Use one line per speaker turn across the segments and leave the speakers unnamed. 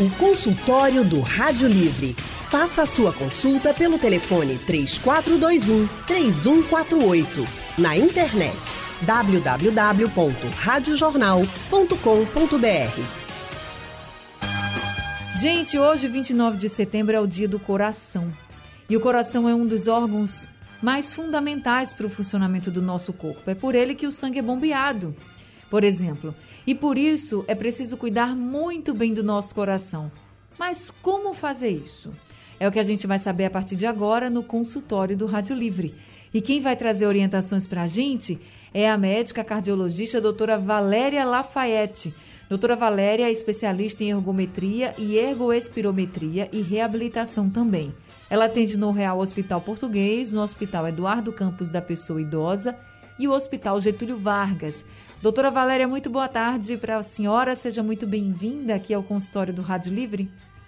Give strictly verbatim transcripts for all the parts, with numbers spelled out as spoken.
O consultório do Rádio Livre. Faça a sua consulta pelo telefone três quatro dois um, três um quatro oito. Na internet w w w ponto rádio jornal ponto com ponto b r.
Gente, hoje, vinte e nove de setembro, é o dia do coração. E o coração é um dos órgãos mais fundamentais para o funcionamento do nosso corpo. É por ele que o sangue é bombeado, por exemplo. E por isso é preciso cuidar muito bem do nosso coração. Mas como fazer isso? É o que a gente vai saber a partir de agora no consultório do Rádio Livre. E quem vai trazer orientações para a gente é a médica cardiologista doutora Valéria Lafayette. Doutora Valéria é especialista em ergometria e ergoespirometria e reabilitação também. Ela atende no Real Hospital Português, no Hospital Eduardo Campos da Pessoa Idosa e o Hospital Getúlio Vargas. Doutora Valéria, muito boa tarde para a senhora. Seja muito bem-vinda aqui ao consultório do Rádio Livre.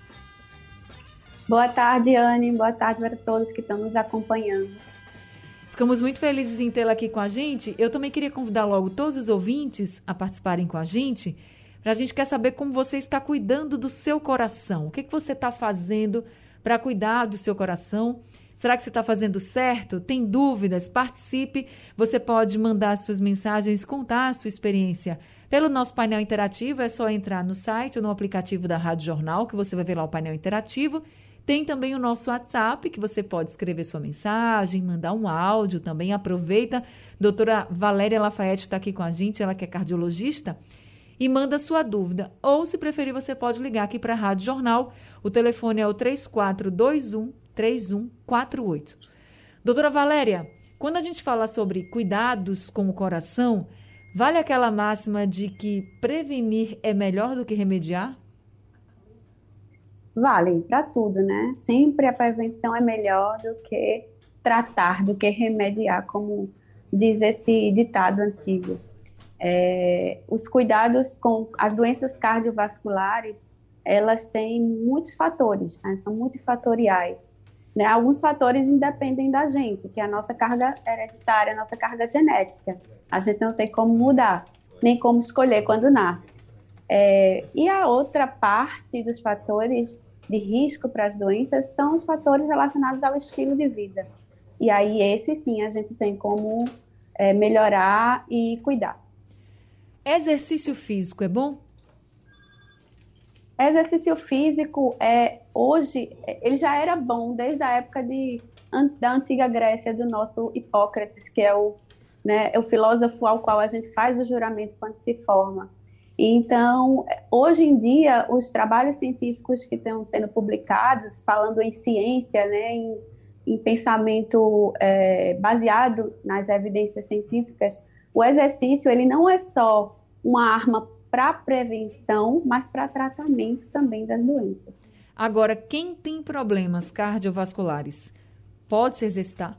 Boa tarde, Anne. Boa tarde para todos que estão nos acompanhando.
Ficamos muito felizes em tê-la aqui com a gente. Eu também queria convidar logo todos os ouvintes a participarem com a gente. A gente quer saber como você está cuidando do seu coração. O que, que você está fazendo para cuidar do seu coração? Será que você está fazendo certo? Tem dúvidas? Participe. Você pode mandar suas mensagens, contar a sua experiência pelo nosso painel interativo. É só entrar no site ou no aplicativo da Rádio Jornal, que você vai ver lá o painel interativo. Tem também o nosso WhatsApp, que você pode escrever sua mensagem, mandar um áudio também. Aproveita. Doutora Valéria Lafayette está aqui com a gente, ela que é cardiologista. E manda sua dúvida. Ou, se preferir, você pode ligar aqui para a Rádio Jornal. O telefone é o três quatro dois um, três um quatro oito. Doutora Valéria, quando a gente fala sobre cuidados com o coração, vale aquela máxima de que prevenir é melhor do que remediar?
Vale para tudo, né? Sempre a prevenção é melhor do que tratar, do que remediar, como diz esse ditado antigo. É, os cuidados com as doenças cardiovasculares, elas têm muitos fatores, né? São multifatoriais. Né? Alguns fatores independem da gente, que é a nossa carga hereditária, a nossa carga genética. A gente não tem como mudar, nem como escolher quando nasce. É, e a outra parte dos fatores de risco para as doenças são os fatores relacionados ao estilo de vida. E aí, esse sim, a gente tem como é, melhorar e cuidar.
Exercício físico é bom?
Exercício físico, é, hoje, ele já era bom desde a época de, da antiga Grécia, do nosso Hipócrates, que é o, né, é o filósofo ao qual a gente faz o juramento quando se forma. Então, hoje em dia, os trabalhos científicos que estão sendo publicados, falando em ciência, né, em, em pensamento é, baseado nas evidências científicas, o exercício, ele não é só uma arma para prevenção, mas para tratamento também das doenças.
Agora, quem tem problemas cardiovasculares, pode se exercitar?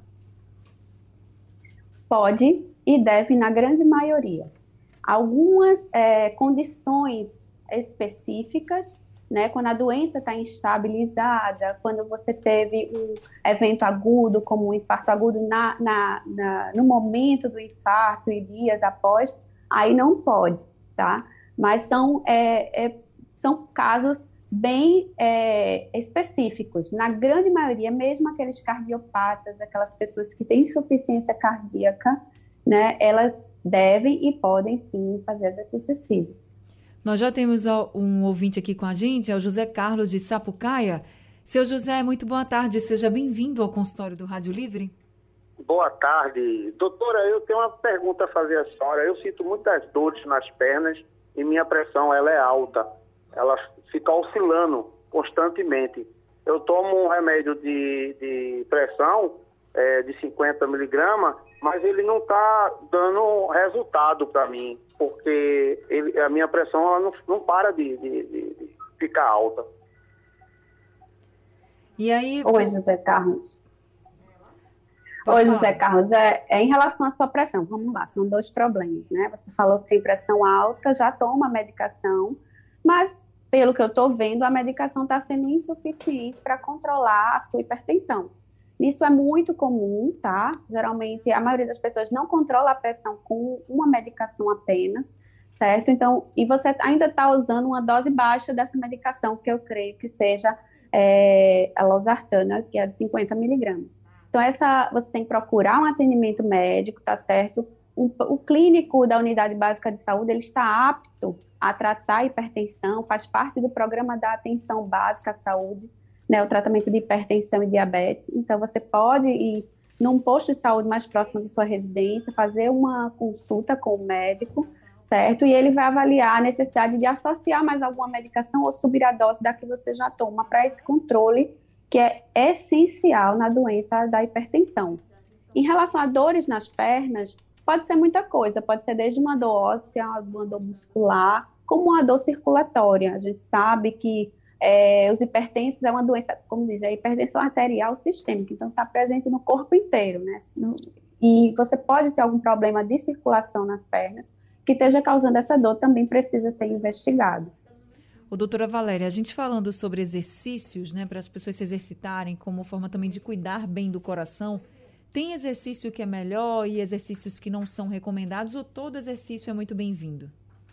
Pode e deve, na grande maioria. Algumas é, condições específicas, né, quando a doença está instabilizada, quando você teve um evento agudo, como um infarto agudo na, na, na, no momento do infarto e dias após, aí não pode, tá? Mas são, é, é, são casos bem é, específicos. Na grande maioria, mesmo aqueles cardiopatas, aquelas pessoas que têm insuficiência cardíaca, né, elas devem e podem sim fazer exercícios físicos.
Nós já temos um ouvinte aqui com a gente, é o José Carlos de Sapucaia. Seu José, muito boa tarde, seja bem-vindo ao consultório do Rádio Livre.
Boa tarde. Doutora, eu tenho uma pergunta a fazer à senhora. Eu sinto muitas dores nas pernas e minha pressão ela é alta. Ela fica oscilando constantemente. Eu tomo um remédio de, de pressão é, de cinquenta miligramas, mas ele não está dando resultado para mim, porque ele, a minha pressão ela não, não para de, de, de ficar alta.
E aí...
Oi, José Carlos. Pode Oi, falar. José Carlos. É, é em relação à sua pressão, vamos lá, são dois problemas, né? Você falou que tem pressão alta, já toma medicação, mas, pelo que eu estou vendo, a medicação está sendo insuficiente para controlar a sua hipertensão. Isso é muito comum, tá? Geralmente, a maioria das pessoas não controla a pressão com uma medicação apenas. certo? Então, e você ainda está usando uma dose baixa dessa medicação, que eu creio que seja é, a losartana, que é de cinquenta miligramas. Então, essa, você tem que procurar um atendimento médico, tá certo? O, o clínico da unidade básica de saúde, ele está apto a tratar a hipertensão, faz parte do programa da atenção básica à saúde, né, o tratamento de hipertensão e diabetes. Então, você pode ir num posto de saúde mais próximo da sua residência, fazer uma consulta com o médico, certo? E ele vai avaliar a necessidade de associar mais alguma medicação ou subir a dose da que você já toma para esse controle, que é essencial na doença da hipertensão. Em relação a dores nas pernas, pode ser muita coisa, pode ser desde uma dor óssea, uma dor muscular, como uma dor circulatória. A gente sabe que é, os hipertensos é uma doença, como diz, a hipertensão arterial sistêmica, então está presente no corpo inteiro, né? E você pode ter algum problema de circulação nas pernas que esteja causando essa dor, também precisa ser investigado.
Ô, doutora Valéria, a gente falando sobre exercícios, né, para as pessoas se exercitarem como forma também de cuidar bem do coração, tem exercício que é melhor e exercícios que não são recomendados, ou todo exercício é muito bem-vindo?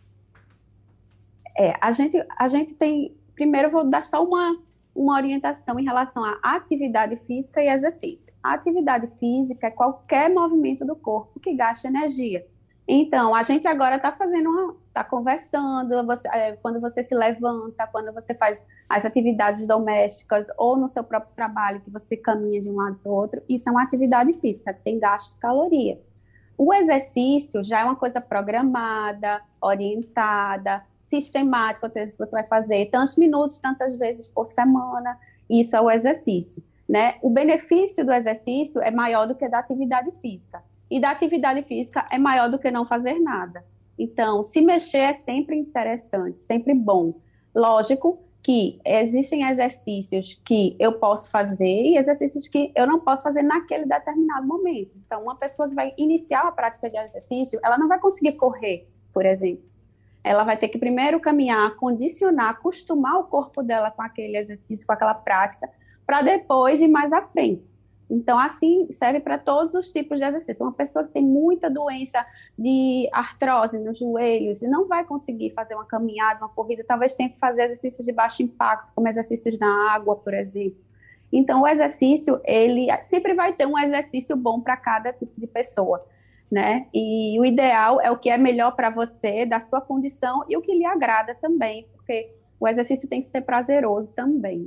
É, a gente, a gente tem... Primeiro, eu vou dar só uma, uma orientação em relação à atividade física e exercício. A atividade física é qualquer movimento do corpo que gaste energia. Então, a gente agora está fazendo, está conversando, você, é, quando você se levanta, quando você faz as atividades domésticas ou no seu próprio trabalho, que você caminha de um lado para o outro, isso é uma atividade física, tem gasto de caloria. O exercício já é uma coisa programada, orientada, sistemática, ou seja, você vai fazer tantos minutos, tantas vezes por semana, isso é o exercício, né? O benefício do exercício é maior do que da atividade física. E da atividade física é maior do que não fazer nada. Então, se mexer é sempre interessante, sempre bom. Lógico que existem exercícios que eu posso fazer e exercícios que eu não posso fazer naquele determinado momento. Então, uma pessoa que vai iniciar a prática de exercício, ela não vai conseguir correr, por exemplo. Ela vai ter que primeiro caminhar, condicionar, acostumar o corpo dela com aquele exercício, com aquela prática, para depois ir mais à frente. Então, assim, serve para todos os tipos de exercício. Uma pessoa que tem muita doença de artrose nos joelhos e não vai conseguir fazer uma caminhada, uma corrida, talvez tenha que fazer exercícios de baixo impacto, como exercícios na água, por exemplo. Então, o exercício, ele sempre vai ter um exercício bom para cada tipo de pessoa, né? E o ideal é o que é melhor para você, da sua condição, e o que lhe agrada também, porque o exercício tem que ser prazeroso também.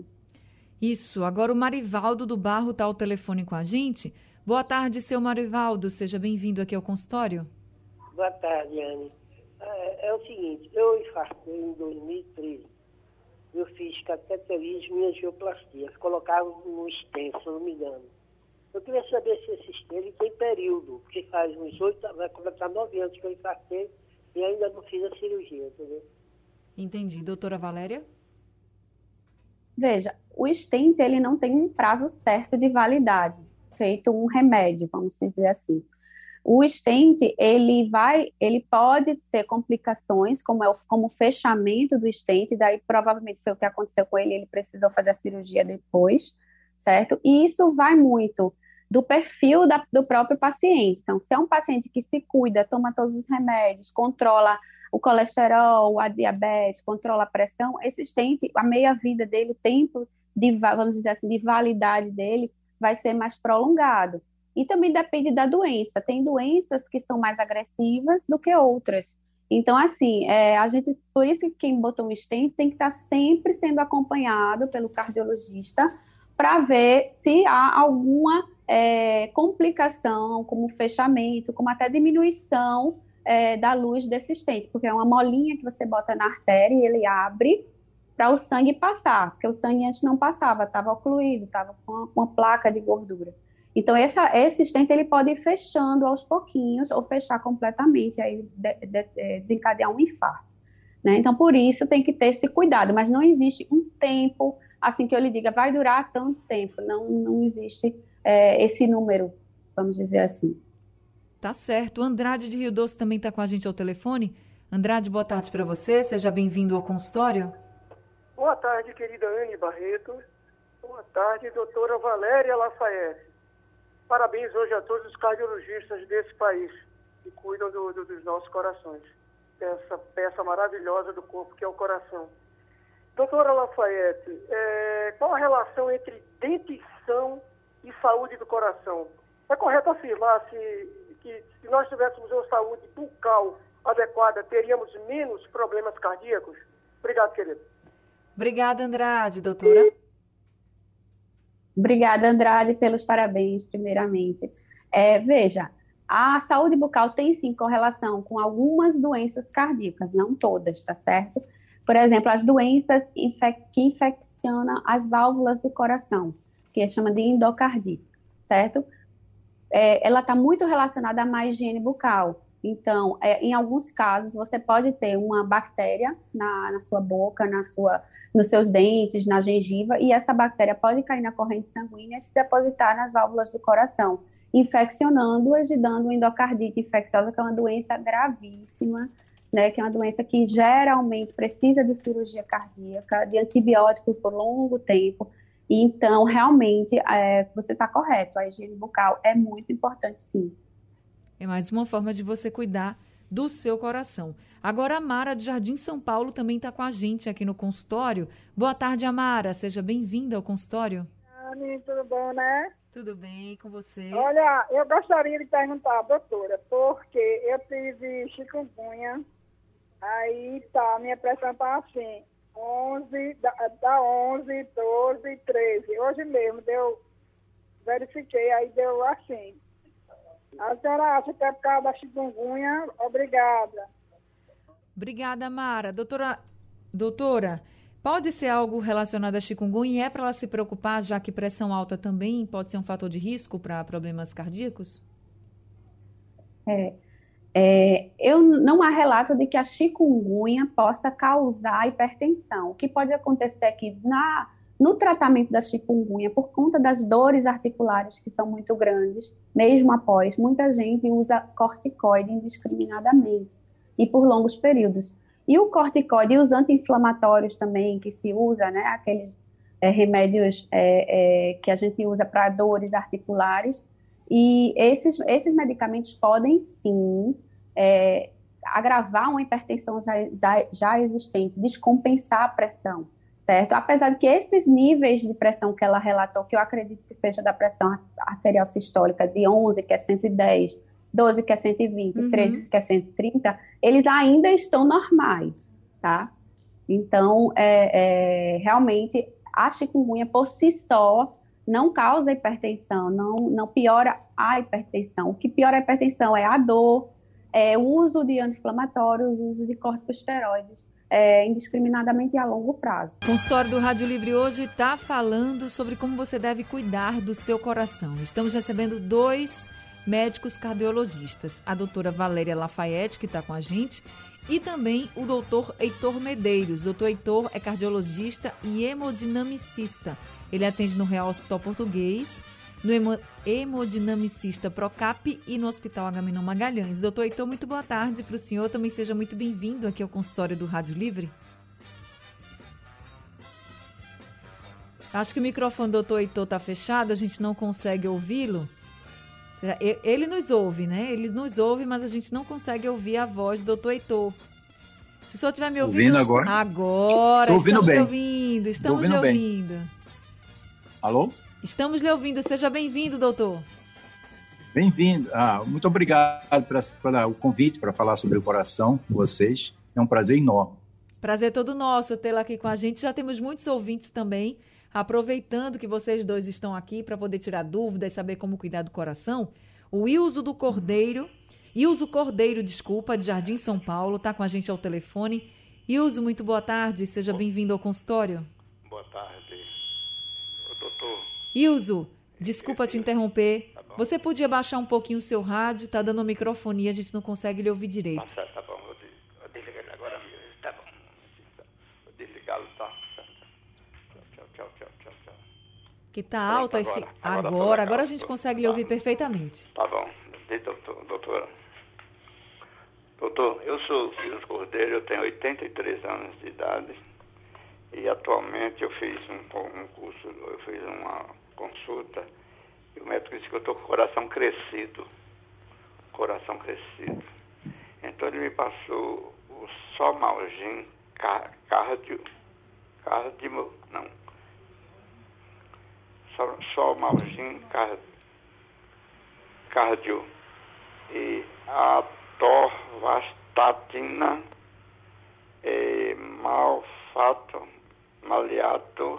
Isso. Agora o Marivaldo do Barro está ao telefone com a gente. Boa tarde, seu Marivaldo. Seja bem-vindo aqui ao consultório.
Boa tarde, Anne. É, é o seguinte, eu infartei em dois mil e treze. Eu fiz cateterismo e angioplastia. Colocava no stent, se eu não me engano. Eu queria saber se esse stent tem período, porque faz uns oito, vai completar nove anos que eu infartei e ainda não fiz a cirurgia, entendeu?
Entendi. Doutora Valéria?
Veja, o stent, ele não tem um prazo certo de validade, feito um remédio, vamos dizer assim. O stent, ele vai, ele pode ter complicações, como é o, como o fechamento do stent, daí provavelmente foi o que aconteceu com ele, ele precisou fazer a cirurgia depois, certo? E isso vai muito do perfil da, do próprio paciente. Então, se é um paciente que se cuida, toma todos os remédios, controla o colesterol, a diabetes, controla a pressão, esse stent, a meia-vida dele, o tempo de, vamos dizer assim, de validade dele vai ser mais prolongado. E também depende da doença. Tem doenças que são mais agressivas do que outras. Então, assim, é, a gente, por isso que quem botou um stent tem que estar sempre sendo acompanhado pelo cardiologista para ver se há alguma é, complicação, como fechamento, como até diminuição é, da luz desse stent, porque é uma molinha que você bota na artéria e ele abre para o sangue passar, porque o sangue antes não passava, estava ocluído, estava com uma, uma placa de gordura. Então, essa, esse stent ele pode ir fechando aos pouquinhos ou fechar completamente, aí de, de, de, desencadear um infarto, né? Então, por isso tem que ter esse cuidado, mas não existe um tempo, assim que eu lhe diga, vai durar tanto tempo, não, não existe é, esse número, vamos dizer assim.
Tá certo. O Andrade de Rio Doce também está com a gente ao telefone. Andrade, boa tarde para você, seja bem-vindo ao consultório.
Boa tarde, querida Anne Barreto. Boa tarde, doutora Valéria Lafayette. Parabéns hoje a todos os cardiologistas desse país que cuidam do, do, dos nossos corações. dessa peça maravilhosa do corpo, que é o coração. Doutora Lafayette, é, qual a relação entre dentição e saúde do coração? É correto afirmar se, que se nós tivéssemos uma saúde bucal adequada, teríamos menos problemas cardíacos? Obrigado, querido.
Obrigada, Andrade. Doutora?
Obrigada, Andrade, pelos parabéns, primeiramente. É, veja, a saúde bucal tem sim correlação com algumas doenças cardíacas, não todas, tá certo? Por exemplo, as doenças infec que infeccionam as válvulas do coração, que é chama de endocardite, certo? É, ela está muito relacionada à má higiene bucal. Então, é, em alguns casos, você pode ter uma bactéria na, na sua boca, na sua, nos seus dentes, na gengiva, e essa bactéria pode cair na corrente sanguínea e se depositar nas válvulas do coração, infeccionando-as e dando endocardite infecciosa, que é uma doença gravíssima, né, que é uma doença que geralmente precisa de cirurgia cardíaca, de antibiótico por longo tempo. E, então, realmente, é, você está correto, a higiene bucal é muito importante, sim.
É mais uma forma de você cuidar do seu coração. Agora, a Mara de Jardim São Paulo também está com a gente aqui no consultório. Boa tarde, Amara. Seja bem-vinda ao consultório.
Anny, tudo bom, né?
Tudo bem com você?
Olha, eu gostaria de perguntar à doutora, porque eu tive chikungunya, aí tá, minha pressão tá assim, onze, dá onze, doze, treze. Hoje mesmo deu, verifiquei, aí deu assim. A senhora acha que é por causa da chikungunya? Obrigada.
Obrigada, Mara. Doutora, doutora, pode ser algo relacionado à chikungunya e é para ela se preocupar, já que pressão alta também pode ser um fator de risco para problemas cardíacos?
É, é, eu não há relato de que a chikungunya possa causar hipertensão. O que pode acontecer é que na, no tratamento da chikungunya, por conta das dores articulares que são muito grandes, mesmo após, muita gente usa corticoide indiscriminadamente e por longos períodos. E o corticoide e os anti-inflamatórios também que se usa, né, aqueles é, remédios é, é, que a gente usa para dores articulares, e esses, esses medicamentos podem sim é, agravar uma hipertensão já, já, já existente, descompensar a pressão, certo? Apesar de que esses níveis de pressão que ela relatou, que eu acredito que seja da pressão arterial sistólica de onze, que é cento e dez, doze, que é cento e vinte, uhum. treze, que é cento e trinta, eles ainda estão normais, tá? Então, é, é, realmente, a chikungunya por si só não causa hipertensão, não, não piora a hipertensão. O que piora a hipertensão é a dor, é o uso de anti-inflamatórios, o uso de corticosteroides, é, indiscriminadamente e a longo prazo.
O consultório do Rádio Livre hoje está falando sobre como você deve cuidar do seu coração. Estamos recebendo dois médicos cardiologistas, a doutora Valéria Lafayette, que está com a gente, e também o doutor Heitor Medeiros. O doutor Heitor é cardiologista e hemodinamicista. Ele atende no Real Hospital Português, no hemo, hemodinamicista Procap e no Hospital Agamenon Magalhães. Doutor Heitor, muito boa tarde para o senhor. Também seja muito bem-vindo aqui ao consultório do Rádio Livre. Acho que o microfone do doutor Heitor está fechado, a gente não consegue ouvi-lo. Ele nos ouve, né? Ele nos ouve, mas a gente não consegue ouvir a voz do doutor Heitor. Se o senhor estiver me ouvindo...
Ouvindo agora?
Agora,
Tô ouvindo
estamos
bem.
lhe ouvindo, estamos
ouvindo
lhe
bem.
ouvindo.
Alô?
Estamos lhe ouvindo, seja bem-vindo, doutor.
Bem-vindo. Ah, muito obrigado pelo convite para falar sobre o coração com vocês. É um prazer enorme.
Prazer todo nosso tê-la aqui com a gente. Já temos muitos ouvintes também. Aproveitando que vocês dois estão aqui para poder tirar dúvidas e saber como cuidar do coração, o Ilso do Cordeiro, Ilso Cordeiro, desculpa, de Jardim São Paulo, está com a gente ao telefone. Ilso, muito boa tarde, seja bem-vindo ao consultório.
Boa tarde, doutor.
Ilso, desculpa te interromper, tá, você podia baixar um pouquinho o seu rádio, está dando microfonia, a gente não consegue lhe ouvir direito.
Tá, tá bom, vou desligar ele agora mesmo, tá bom, vou desligá-lo, tá. Tchau, tchau, tchau, tchau.
Que tá alto aí.
Agora,
agora,
agora,
agora, agora a gente consegue lhe ouvir perfeitamente.
Tá bom. Doutor, doutora. Doutor, eu sou Ilso Cordeiro, eu tenho oitenta e três anos de idade e atualmente eu fiz um, um curso, eu fiz uma consulta e o médico disse que eu estou com o coração crescido. Coração crescido. Então ele me passou o Somalgin Cardio, Cardio, não, Somalgin Cardio e atorvastatina, e malfato, maliato,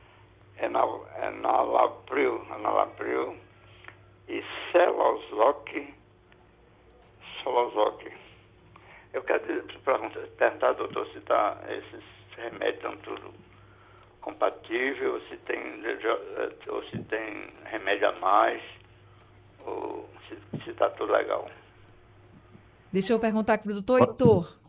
enalapril, enalapril e celozoc, celozoc. Eu quero perguntar, doutor, se tá, esses remédios estão tudo compatível, ou se tem, ou se tem remédio a mais, ou se está tudo legal.
Deixa eu perguntar aqui para o doutor Heitor.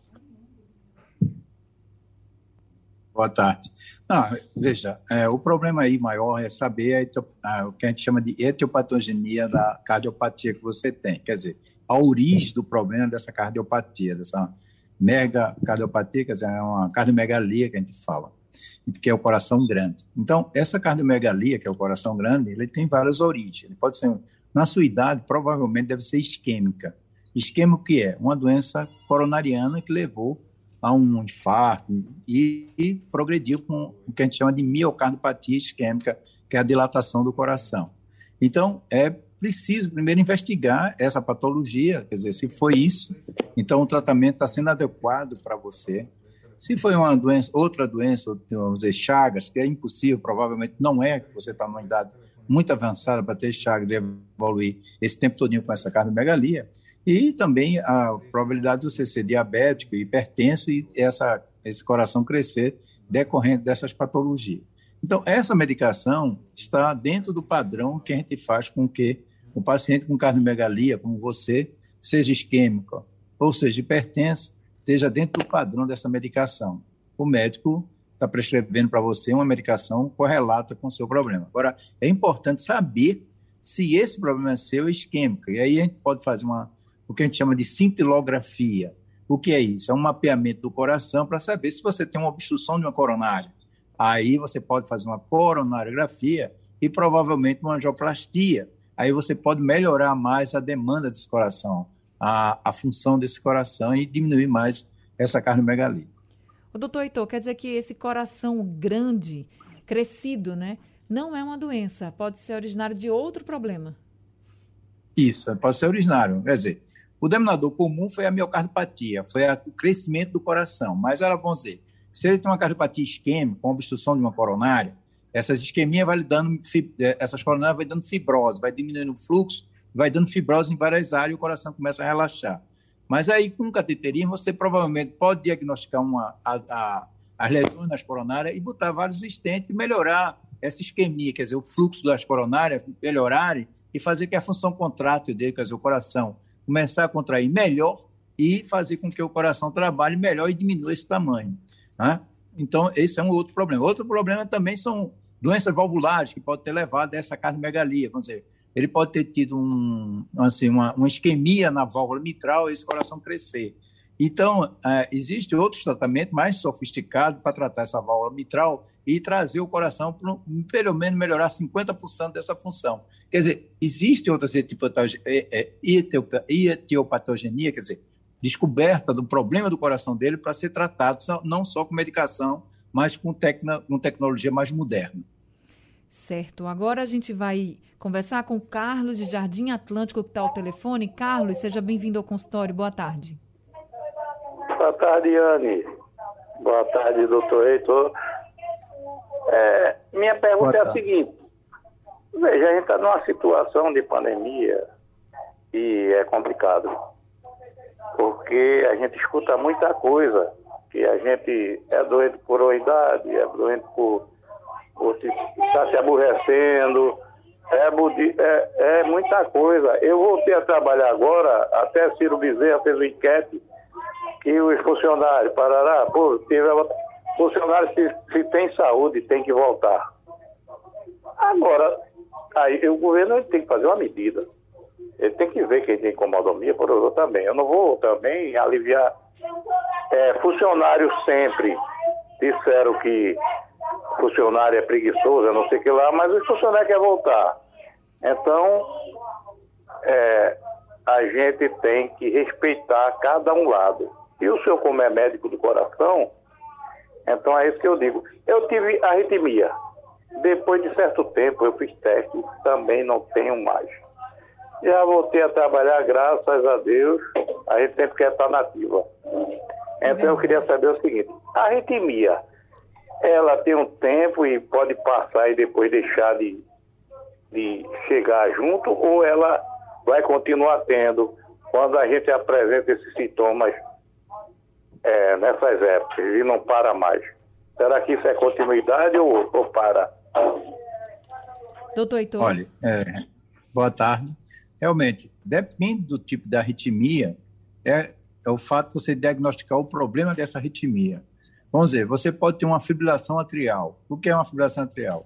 Boa tarde. Não, veja, é, o problema aí maior é saber a etio, a, o que a gente chama de etiopatogenia da cardiopatia que você tem. Quer dizer, a origem do problema dessa cardiopatia, dessa mega cardiopatia, quer dizer, é uma cardiomegalia que a gente fala, que é o coração grande. Então, essa cardiomegalia, que é o coração grande, ele tem várias origens. Ele pode ser, na sua idade, provavelmente deve ser isquêmica. Isquêmico que é? Uma doença coronariana que levou a um infarto e, e progrediu com o que a gente chama de miocardiopatia isquêmica, que é a dilatação do coração. Então, é preciso primeiro investigar essa patologia, quer dizer, se foi isso, então o tratamento está sendo adequado para você. Se foi uma doença, outra doença, vamos dizer, Chagas, que é impossível, provavelmente não é, que você está numa idade muito avançada para ter Chagas e evoluir esse tempo todinho com essa cardiomegalia, e também a probabilidade de você ser diabético, hipertenso e essa, esse coração crescer decorrente dessas patologias. Então, essa medicação está dentro do padrão que a gente faz com que o paciente com cardiomegalia, como você, seja isquêmico, ou seja, hipertenso, esteja dentro do padrão dessa medicação. O médico está prescrevendo para você uma medicação correlata com o seu problema. Agora, é importante saber se esse problema é seu é isquêmico. E aí a gente pode fazer uma, o que a gente chama de cintilografia. O que é isso? É um mapeamento do coração para saber se você tem uma obstrução de uma coronária. Aí você pode fazer uma coronariografia e provavelmente uma angioplastia. Aí você pode melhorar mais a demanda desse coração, a, a função desse coração e diminuir mais essa cardiomegalia.
O doutor Heitor, quer dizer que esse coração grande, crescido, né, não é uma doença, pode ser originário de outro problema?
Isso, pode ser originário. Quer dizer, o denominador comum foi a miocardiopatia, foi a, o crescimento do coração, mas ela, vamos dizer, se ele tem uma cardiopatia isquêmica, com obstrução de uma coronária, essas isquemias vai dando, essas coronárias vai dando fibrose, vai diminuindo o fluxo, vai dando fibrose em várias áreas e o coração começa a relaxar. Mas aí, com cateterismo, você provavelmente pode diagnosticar uma, a, a, as lesões nas coronárias e botar vários estentes e melhorar essa isquemia, quer dizer, o fluxo das coronárias melhorarem e fazer que a função contrátil dele, quer dizer, o coração, começar a contrair melhor e fazer com que o coração trabalhe melhor e diminua esse tamanho. Né? Então, esse é um outro problema. Outro problema também são doenças valvulares que podem ter levado a essa cardiomegalia. Vamos dizer, ele pode ter tido um, assim, uma, uma isquemia na válvula mitral e esse coração crescer. Então, é, existe outros tratamentos mais sofisticados para tratar essa válvula mitral e trazer o coração para, pelo menos, melhorar cinquenta por cento dessa função. Quer dizer, existe outras etiopatogenia, quer dizer, descoberta do problema do coração dele para ser tratado não só com medicação, mas com, tecno, com tecnologia mais moderna.
Certo. Agora a gente vai conversar com o Carlos de Jardim Atlântico, que está ao telefone. Carlos, seja bem-vindo ao consultório. Boa tarde.
Boa tarde, Anne. Boa tarde, doutor Heitor. É, minha pergunta é a seguinte. Veja, a gente está numa situação de pandemia e é complicado. Porque a gente escuta muita coisa, que a gente é doente por uma idade, é doente por, por estar se aborrecendo, é, é, é muita coisa. Eu voltei a trabalhar agora, até Ciro Bezerra fez uma enquete, que os funcionários, Parará, pô, teve, funcionários se, se tem saúde, tem que voltar. Agora, aí o governo tem que fazer uma medida. Ele tem que ver quem tem comodomia, por outro também. Eu não vou também aliviar. É, funcionários sempre disseram que funcionário é preguiçoso, eu não sei o que lá, mas o funcionário quer voltar. Então, é, a gente tem que respeitar cada um lado. E o senhor, como é médico do coração, então é isso que eu digo. Eu tive arritmia. Depois de certo tempo, eu fiz teste, também não tenho mais. Já voltei a trabalhar, graças a Deus, a gente sempre quer estar nativa. Então eu queria saber o seguinte, a arritmia, ela tem um tempo e pode passar e depois deixar de, de chegar junto, ou ela vai continuar tendo quando a gente apresenta esses sintomas é, nessas épocas e não para mais? Será que isso é continuidade ou, ou para?
Doutor Heitor.
Olha, é, boa tarde. Realmente, depende do tipo de arritmia, é, é o fato de você diagnosticar o problema dessa arritmia. Vamos dizer, você pode ter uma fibrilação atrial. O que é uma fibrilação atrial?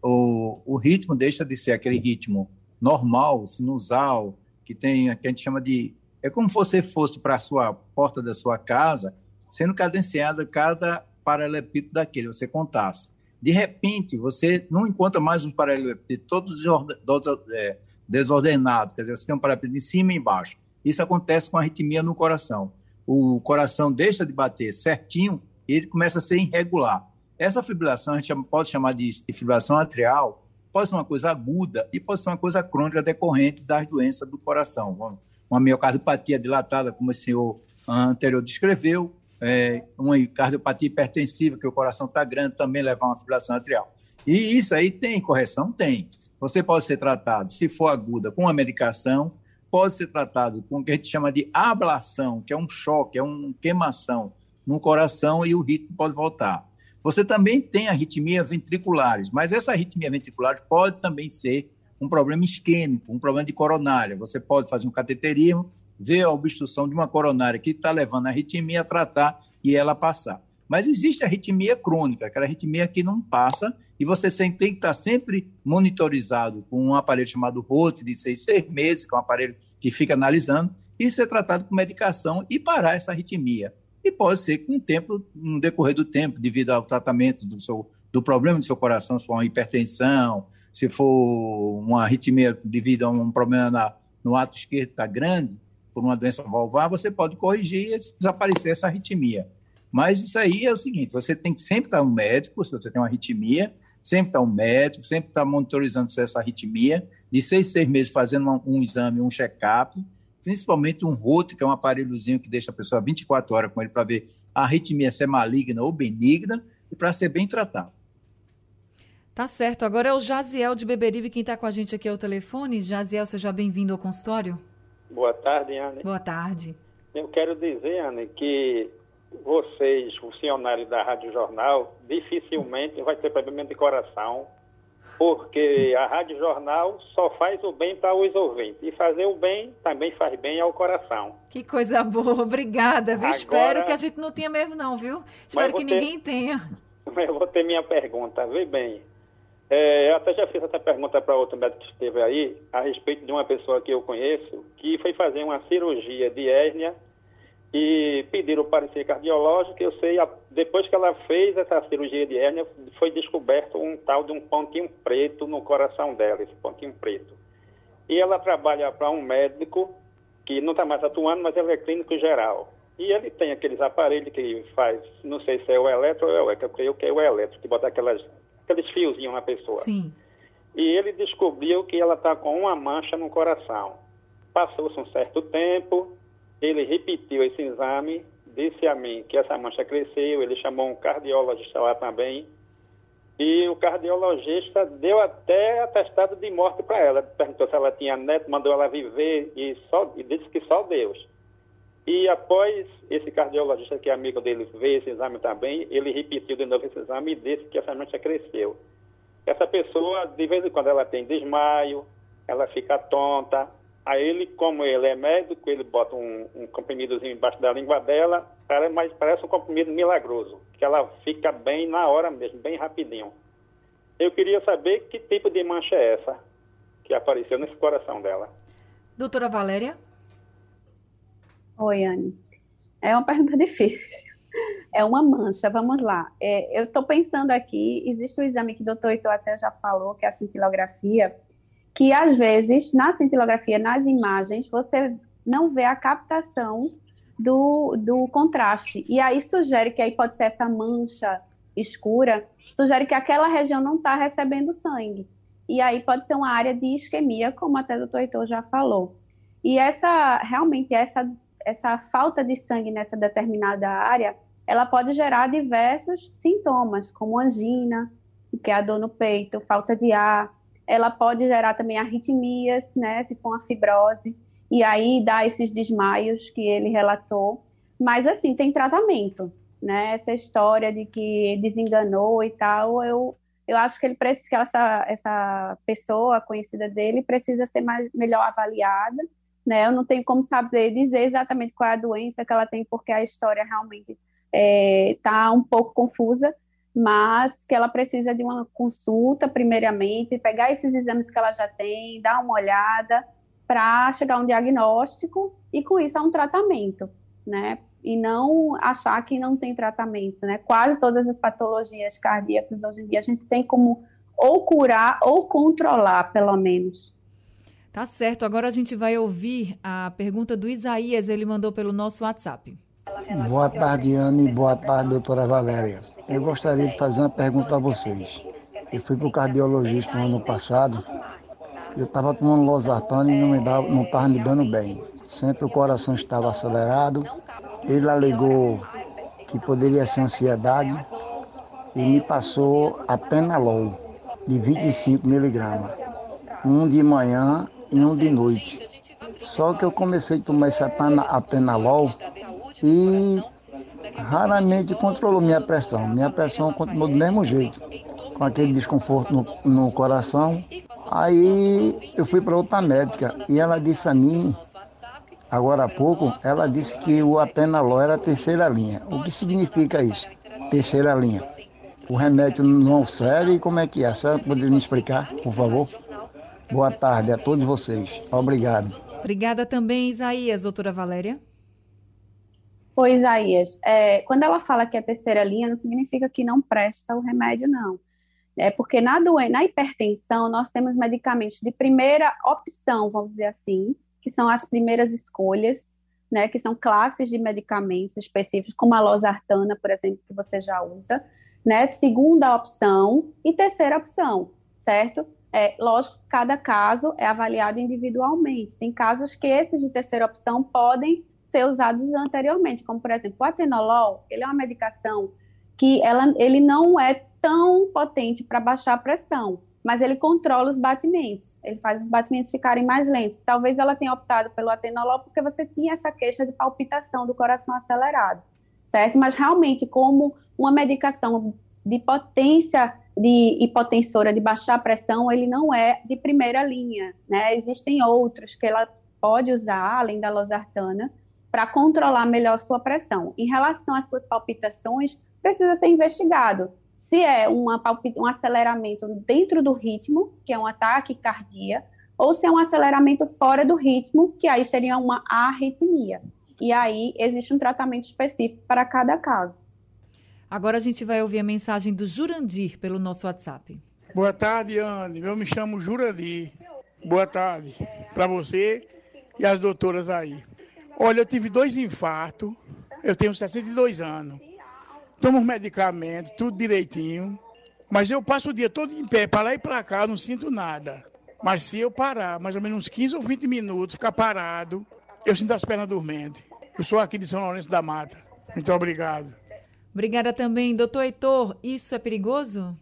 O, o ritmo deixa de ser aquele ritmo normal, sinusal, que tem, que a gente chama de... É como se você fosse para a sua porta da sua casa, sendo cadenciado cada paralelepípedo daquele, você contasse. De repente, você não encontra mais um paralelepípedo todos desordenados, quer dizer, você tem um paralelepípedo em cima e embaixo. Isso acontece com a arritmia no coração. O coração deixa de bater certinho e ele começa a ser irregular. Essa fibrilação, a gente pode chamar de fibrilação atrial, pode ser uma coisa aguda e pode ser uma coisa crônica decorrente das doenças do coração. Uma miocardiopatia dilatada, como o senhor anterior descreveu, é, uma cardiopatia hipertensiva, que o coração está grande, também leva a uma fibrilação atrial. E isso aí tem correção? Tem. Você pode ser tratado, se for aguda, com uma medicação, pode ser tratado com o que a gente chama de ablação, que é um choque, é uma queimação no coração e o ritmo pode voltar. Você também tem arritmias ventriculares, mas essa arritmia ventricular pode também ser um problema isquêmico, um problema de coronária. Você pode fazer um cateterismo, ver a obstrução de uma coronária que está levando a arritmia a tratar e ela passar. Mas existe a arritmia crônica, aquela arritmia que não passa e você tem que estar sempre monitorizado com um aparelho chamado Holter de seis, seis meses, que é um aparelho que fica analisando, e ser tratado com medicação e parar essa arritmia. E pode ser com o tempo, no decorrer do tempo, devido ao tratamento do, seu, do problema do seu coração, se for uma hipertensão, se for uma arritmia devido a um problema na, no ato esquerdo que está grande, por uma doença valvar, você pode corrigir e desaparecer essa arritmia. Mas isso aí é o seguinte, você tem que sempre estar no médico, se você tem uma arritmia, sempre estar no médico, sempre estar monitorizando essa arritmia, de seis, seis meses fazendo um, um exame, um check-up, principalmente um Holter, que é um aparelhozinho que deixa a pessoa vinte e quatro horas com ele para ver a arritmia se é maligna ou benigna e para ser bem tratado.
Tá certo. Agora é o Jaziel de Beberibe quem está com a gente aqui ao telefone. Jaziel, seja bem-vindo ao consultório.
Boa tarde, Anne.
Boa tarde.
Eu quero dizer, Anne, que vocês, funcionários da Rádio Jornal, dificilmente vai ter problema de coração, porque a Rádio Jornal só faz o bem para os ouvintes. E fazer o bem também faz bem ao coração.
Que coisa boa, obrigada. Agora, espero que a gente não tenha mesmo não, viu? Espero que ter, ninguém tenha.
Mas eu vou ter minha pergunta, vê bem. É, eu até já fiz essa pergunta para outro médico que esteve aí, a respeito de uma pessoa que eu conheço, que foi fazer uma cirurgia de hérnia e pediram o parecer cardiológico. Eu sei, depois que ela fez essa cirurgia de hérnia, foi descoberto um tal de um pontinho preto no coração dela, esse pontinho preto. E ela trabalha para um médico que não está mais atuando, mas ele é clínico geral. E ele tem aqueles aparelhos que faz, não sei se é o eletro ou é o eletro, eu creio que é o eletro, que bota aquelas, aqueles fiozinhos na pessoa.
Sim.
E ele descobriu que ela está com uma mancha no coração. Passou-se um certo tempo, ele repetiu esse exame, disse a mim que essa mancha cresceu, ele chamou um cardiologista lá também, e o cardiologista deu até atestado de morte para ela. Perguntou se ela tinha neto, mandou ela viver, e, só, e disse que só Deus. E após esse cardiologista, que é amigo dele, ver esse exame também, ele repetiu de novo esse exame e disse que essa mancha cresceu. Essa pessoa, de vez em quando, ela tem desmaio, ela fica tonta. Aí ele, como ele é médico, ele bota um, um comprimidozinho embaixo da língua dela, mas parece um comprimido milagroso, que ela fica bem na hora mesmo, bem rapidinho. Eu queria saber que tipo de mancha é essa que apareceu nesse coração dela.
Doutora Valéria?
Oi, Anne. É uma pergunta difícil. É uma mancha, vamos lá. É, eu estou pensando aqui, existe um exame que o doutor Heitor até já falou, que é a cintilografia, que às vezes, na cintilografia, nas imagens, você não vê a captação do, do contraste. E aí sugere que aí pode ser essa mancha escura, sugere que aquela região não está recebendo sangue. E aí pode ser uma área de isquemia, como até o doutor Heitor já falou. E essa, realmente, essa, essa falta de sangue nessa determinada área, ela pode gerar diversos sintomas, como angina, que é a dor no peito, falta de ar. Ela pode gerar também arritmias, né, se for uma fibrose, e aí dá esses desmaios que ele relatou. Mas, assim, tem tratamento, né? Essa história de que desenganou e tal, eu... Eu acho que ele precisa, que essa, essa pessoa conhecida dele precisa ser mais, melhor avaliada, né? Eu não tenho como saber dizer exatamente qual é a doença que ela tem, porque a história realmente está é, um pouco confusa, mas que ela precisa de uma consulta, primeiramente, pegar esses exames que ela já tem, dar uma olhada, para chegar a um diagnóstico e, com isso, a um tratamento, né? E não achar que não tem tratamento, né? Quase todas as patologias cardíacas hoje em dia a gente tem como ou curar ou controlar, pelo menos.
Tá certo. Agora a gente vai ouvir a pergunta do Isaías, ele mandou pelo nosso WhatsApp.
Boa tarde, Anne. Boa tarde, doutora Valéria. Eu gostaria de fazer uma pergunta a vocês. Eu fui para o cardiologista no ano passado, eu estava tomando losartana e não me dava, não estava me dando bem. Sempre o coração estava acelerado. Ele alegou que poderia ser ansiedade e me passou atenolol de vinte e cinco miligramas, um de manhã e um de noite. Só que eu comecei a tomar esse atenolol e raramente controlou minha pressão. Minha pressão continuou do mesmo jeito, com aquele desconforto no, no coração. Aí eu fui para outra médica e ela disse a mim, agora há pouco, ela disse que o atenolol era a terceira linha. O que significa isso? Terceira linha. O remédio não serve? Como é que é? A senhora poderia me explicar, por favor? Boa tarde a todos vocês. Obrigado.
Obrigada também, Isaías. Doutora Valéria?
Oi, Isaías. É, quando ela fala que é terceira linha, não significa que não presta o remédio, não. É porque na, doen- na hipertensão, nós temos medicamentos de primeira opção, vamos dizer assim, que são as primeiras escolhas, né, que são classes de medicamentos específicos, como a losartana, por exemplo, que você já usa, né, segunda opção e terceira opção, certo? É, lógico que cada caso é avaliado individualmente. Tem casos que esses de terceira opção podem ser usados anteriormente, como, por exemplo, o atenolol, ele é uma medicação que ela, ele não é tão potente para baixar a pressão, mas ele controla os batimentos, ele faz os batimentos ficarem mais lentos. Talvez ela tenha optado pelo atenolol porque você tinha essa queixa de palpitação do coração acelerado, certo? Mas realmente, como uma medicação de potência de hipotensora, de baixar a pressão, ele não é de primeira linha, né? Existem outros que ela pode usar, além da losartana, para controlar melhor sua pressão. Em relação às suas palpitações, precisa ser investigado. Se é uma palpita, um aceleramento dentro do ritmo, que é um ataque cardíaco, ou se é um aceleramento fora do ritmo, que aí seria uma arritmia. E aí existe um tratamento específico para cada caso.
Agora a gente vai ouvir a mensagem do Jurandir pelo nosso WhatsApp.
Boa tarde, Anne. Eu me chamo Jurandir. Boa tarde para você e as doutoras aí. Olha, eu tive dois infartos, eu tenho sessenta e dois anos. Tomo os medicamentos, tudo direitinho, mas eu passo o dia todo em pé, para lá e para cá, não sinto nada. Mas se eu parar, mais ou menos uns quinze ou vinte minutos, ficar parado, eu sinto as pernas dormentes. Eu sou aqui de São Lourenço da Mata. Muito obrigado.
Obrigada também. Doutor Heitor, isso é perigoso?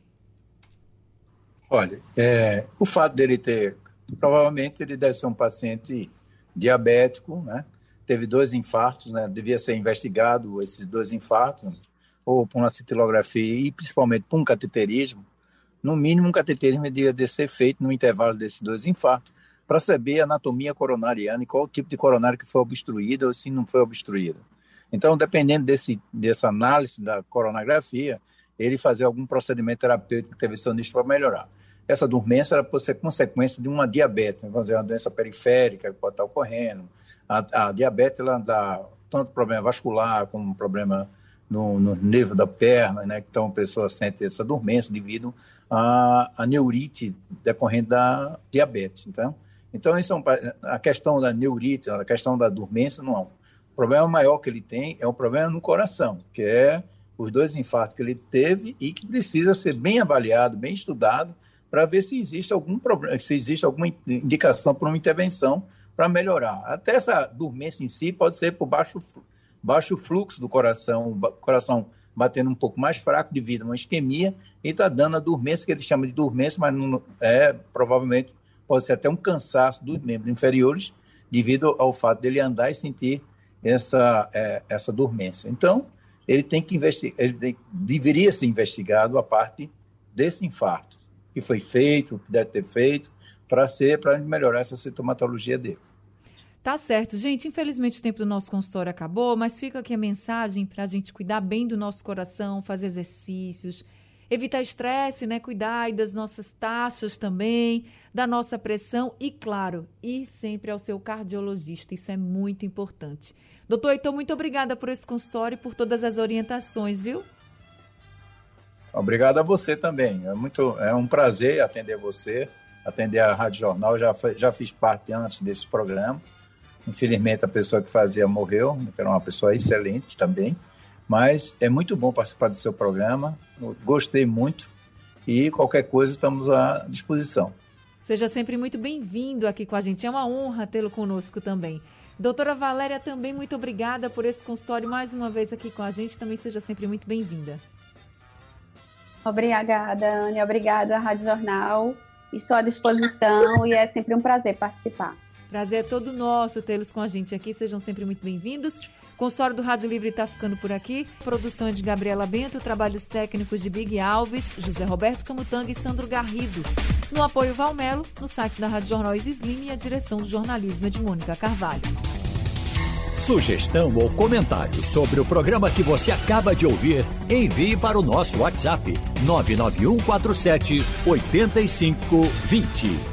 Olha, é, o fato dele ter, provavelmente ele deve ser um paciente diabético, né? Teve dois infartos, né? Devia ser investigado esses dois infartos, ou por uma cintilografia e principalmente por um cateterismo. No mínimo, um cateterismo devia ser feito no intervalo desses dois infartos para saber a anatomia coronariana e qual o tipo de coronária que foi obstruída ou se não foi obstruída. Então, dependendo desse, dessa análise da coronografia, ele fazer algum procedimento terapêutico intervencionista para melhorar. Essa dormência ela pode ser consequência de uma diabetes, vamos dizer, uma doença periférica que pode estar ocorrendo. A, a diabetes ela dá tanto problema vascular como problema no, no nervo da perna, né? Então a pessoa sente essa dormência devido à, à neurite decorrente da diabetes. Então, então isso é um, a questão da neurite, a questão da dormência não, O problema maior que ele tem é um problema no coração, que é os dois infartos que ele teve e que precisa ser bem avaliado, bem estudado, para ver se existe algum problema, se existe alguma indicação para uma intervenção para melhorar. Até essa dormência em si pode ser por baixo, baixo fluxo do coração, o coração batendo um pouco mais fraco devido a uma isquemia e está dando a dormência, que ele chama de dormência, mas não, é, provavelmente pode ser até um cansaço dos membros inferiores devido ao fato dele andar e sentir essa, é, essa dormência. Então, ele tem que investigar, ele tem, deveria ser investigado a parte desse infarto, que foi feito, que deve ter feito, para ser, para melhorar essa sintomatologia dele.
Tá certo, gente. Infelizmente o tempo do nosso consultório acabou, mas fica aqui a mensagem para a gente cuidar bem do nosso coração, fazer exercícios, evitar estresse, né? Cuidar aí das nossas taxas também, da nossa pressão e, claro, ir sempre ao seu cardiologista. Isso é muito importante. Doutor Heitor, muito obrigada por esse consultório e por todas as orientações, viu?
Obrigado a você também. É, muito, é um prazer atender você, atender a Rádio Jornal. Já, já fiz parte antes desse programa. Infelizmente, a pessoa que fazia morreu, que era uma pessoa excelente também. Mas é muito bom participar do seu programa. Eu gostei muito e qualquer coisa estamos à disposição.
Seja sempre muito bem-vindo aqui com a gente. É uma honra tê-lo conosco também. Doutora Valéria, também muito obrigada por esse consultório mais uma vez aqui com a gente. Também seja sempre muito bem-vinda.
Obrigada, Anne. Obrigada, Rádio Jornal. Estou à disposição e é sempre um prazer participar.
Prazer é todo nosso tê-los com a gente aqui. Sejam sempre muito bem-vindos. O consultório do Rádio Livre está ficando por aqui. Produção é de Gabriela Bento, trabalhos técnicos de Big Alves, José Roberto Camutanga e Sandro Garrido. No apoio Valmelo, no site da Rádio Jornal Slim e a direção do jornalismo é de Mônica Carvalho.
Sugestão ou comentário sobre o programa que você acaba de ouvir, envie para o nosso WhatsApp nove nove um quatro sete oito cinco dois zero.